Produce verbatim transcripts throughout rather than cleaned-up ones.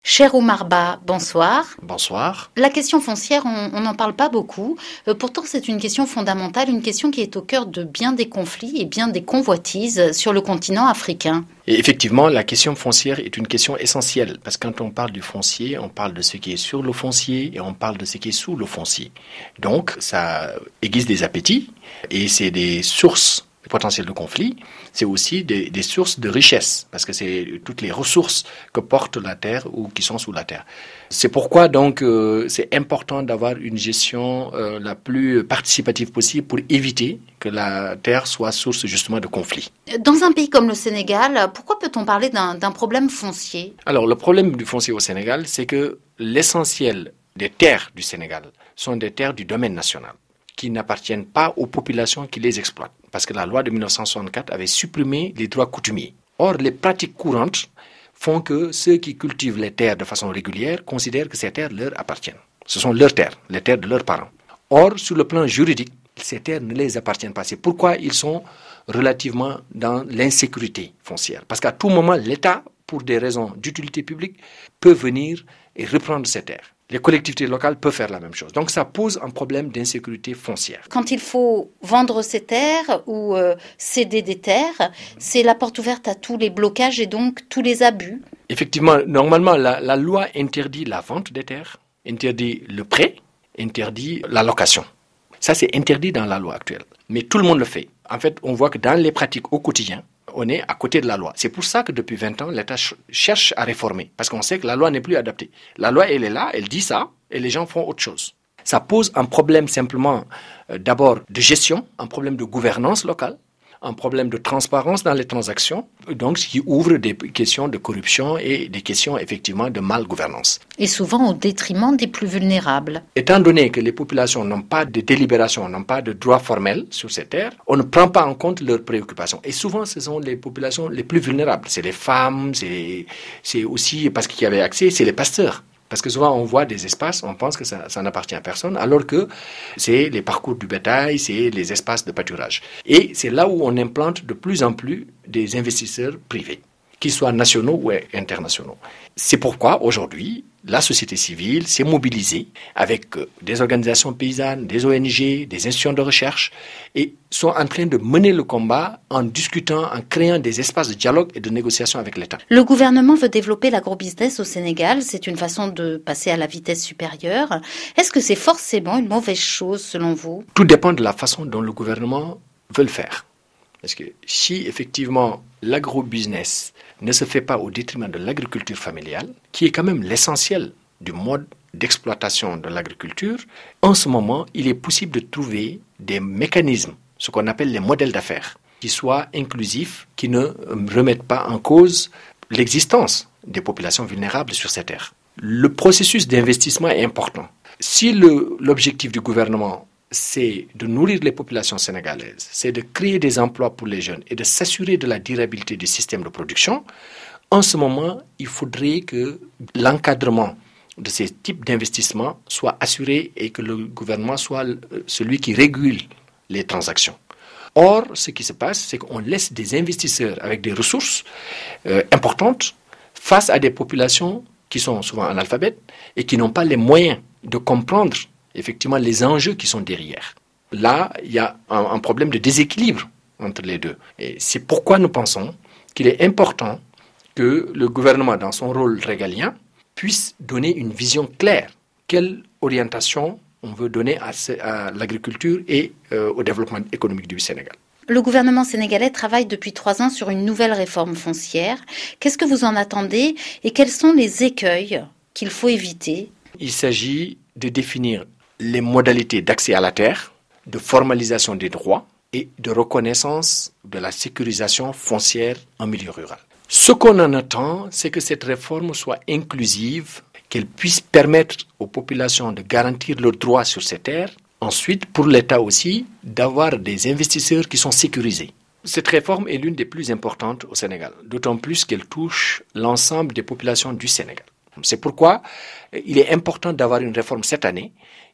Cher Omar Ba, bonsoir. Bonsoir. La question foncière, on n'en parle pas beaucoup. Euh, pourtant, c'est une question fondamentale, une question qui est au cœur de bien des conflits et bien des convoitises sur le continent africain. Et effectivement, la question foncière est une question essentielle parce que quand on parle du foncier, on parle de ce qui est sur le foncier et on parle de ce qui est sous le foncier. Donc, ça aiguise des appétits et c'est des sources potentielles de conflit. C'est aussi des, des sources de richesse, parce que c'est toutes les ressources que porte la terre ou qui sont sous la terre. C'est pourquoi donc euh, c'est important d'avoir une gestion euh, la plus participative possible pour éviter que la terre soit source justement de conflits. Dans un pays comme le Sénégal, pourquoi peut-on parler d'un, d'un problème foncier ? Alors le problème du foncier au Sénégal, c'est que l'essentiel des terres du Sénégal sont des terres du domaine national, qui n'appartiennent pas aux populations qui les exploitent. Parce que la loi de dix-neuf cent soixante-quatre avait supprimé les droits coutumiers. Or, les pratiques courantes font que ceux qui cultivent les terres de façon régulière considèrent que ces terres leur appartiennent. Ce sont leurs terres, les terres de leurs parents. Or, sur le plan juridique, ces terres ne les appartiennent pas. C'est pourquoi ils sont relativement dans l'insécurité foncière. Parce qu'à tout moment, l'État, pour des raisons d'utilité publique, peut venir et reprendre ces terres. Les collectivités locales peuvent faire la même chose. Donc ça pose un problème d'insécurité foncière. Quand il faut vendre ces terres ou euh, céder des terres, c'est la porte ouverte à tous les blocages et donc tous les abus. Effectivement, normalement, la, la loi interdit la vente des terres, interdit le prêt, interdit la location. Ça, c'est interdit dans la loi actuelle. Mais tout le monde le fait. En fait, on voit que dans les pratiques au quotidien, on est à côté de la loi. C'est pour ça que depuis vingt ans, l'État ch- cherche à réformer. Parce qu'on sait que la loi n'est plus adaptée. La loi, elle est là, elle dit ça, et les gens font autre chose. Ça pose un problème simplement, euh, d'abord, de gestion, un problème de gouvernance locale, un problème de transparence dans les transactions, donc ce qui ouvre des questions de corruption et des questions effectivement de mal-gouvernance. Et souvent au détriment des plus vulnérables. Étant donné que les populations n'ont pas de délibération, n'ont pas de droit formel sur ces terres, on ne prend pas en compte leurs préoccupations. Et souvent, ce sont les populations les plus vulnérables. C'est les femmes, c'est, c'est aussi, parce qu'il y avait accès, c'est les pasteurs. Parce que souvent, on voit des espaces, on pense que ça, ça n'appartient à personne, alors que c'est les parcours du bétail, c'est les espaces de pâturage. Et c'est là où on implante de plus en plus des investisseurs privés, qu'ils soient nationaux ou internationaux. C'est pourquoi, aujourd'hui, la société civile s'est mobilisée avec des organisations paysannes, des O N G, des institutions de recherche, et sont en train de mener le combat en discutant, en créant des espaces de dialogue et de négociation avec l'État. Le gouvernement veut développer l'agrobusiness au Sénégal. C'est une façon de passer à la vitesse supérieure. Est-ce que c'est forcément une mauvaise chose selon vous ? Tout dépend de la façon dont le gouvernement veut le faire. Parce que si effectivement l'agrobusiness ne se fait pas au détriment de l'agriculture familiale, qui est quand même l'essentiel du mode d'exploitation de l'agriculture, en ce moment, il est possible de trouver des mécanismes, ce qu'on appelle les modèles d'affaires, qui soient inclusifs, qui ne remettent pas en cause l'existence des populations vulnérables sur ces terres. Le processus d'investissement est important. Si le, l'objectif du gouvernement c'est de nourrir les populations sénégalaises, c'est de créer des emplois pour les jeunes et de s'assurer de la durabilité du système de production, en ce moment, il faudrait que l'encadrement de ces types d'investissements soit assuré et que le gouvernement soit celui qui régule les transactions. Or, ce qui se passe, c'est qu'on laisse des investisseurs avec des ressources euh, importantes face à des populations qui sont souvent analphabètes et qui n'ont pas les moyens de comprendre effectivement les enjeux qui sont derrière. Là, il y a un, un problème de déséquilibre entre les deux. Et c'est pourquoi nous pensons qu'il est important que le gouvernement, dans son rôle régalien, puisse donner une vision claire. Quelle orientation on veut donner à, à l'agriculture et euh, au développement économique du Sénégal. Le gouvernement sénégalais travaille depuis trois ans sur une nouvelle réforme foncière. Qu'est-ce que vous en attendez et quels sont les écueils qu'il faut éviter ? Il s'agit de définir les modalités d'accès à la terre, de formalisation des droits et de reconnaissance de la sécurisation foncière en milieu rural. Ce qu'on en attend, c'est que cette réforme soit inclusive, qu'elle puisse permettre aux populations de garantir leurs droits sur ces terres. Ensuite, pour l'État aussi, d'avoir des investisseurs qui sont sécurisés. Cette réforme est l'une des plus importantes au Sénégal, d'autant plus qu'elle touche l'ensemble des populations du Sénégal. C'est pourquoi il est important d'avoir une réforme cette année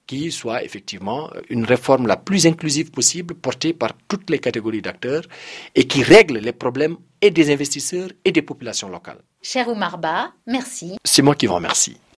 qui soit effectivement une réforme la plus inclusive possible, portée par toutes les catégories d'acteurs et qui règle les problèmes et des investisseurs et des populations locales. Cher Oumar Ba, merci. C'est moi qui vous remercie.